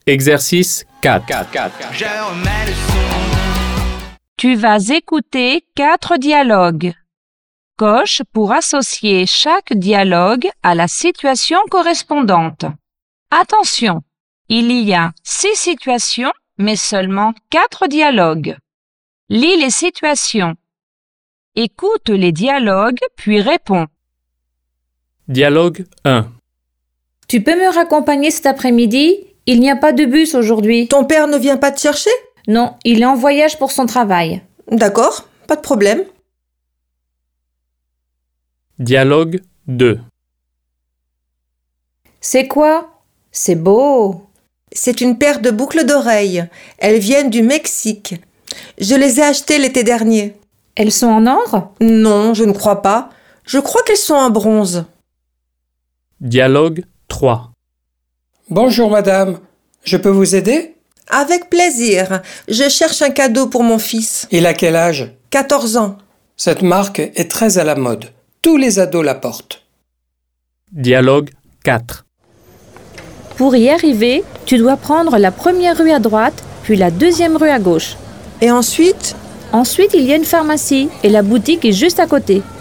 Exercice 4. Je remets le son. Tu vas écouter 4 dialogues. Coche pour associer chaque dialogue à la situation correspondante. Attention, il y a 6 situations, mais seulement 4 dialogues. Lis les situations. Écoute les dialogues, puis réponds. Dialogue 1. Tu peux me raccompagner cet après-midi? Il n'y a pas de bus aujourd'hui. Ton père ne vient pas te chercher? Non, il est en voyage pour son travail. D'accord, pas de problème. Dialogue 2. C'est quoi? C'est beau. C'est une paire de boucles d'oreilles. Elles viennent du Mexique. Je les ai achetées l'été dernier. Elles sont en or? Non, je ne crois pas. Je crois qu'elles sont en bronze. Dialogue 3. Bonjour madame, je peux vous aider? Avec plaisir. Je cherche un cadeau pour mon fils. Il a quel âge? 14 ans. Cette marque est très à la mode. Tous les ados la portent. Dialogue 4. Pour y arriver, tu dois prendre la première rue à droite, puis la deuxième rue à gauche. Et ensuite? Ensuite, il y a une pharmacie et la boutique est juste à côté.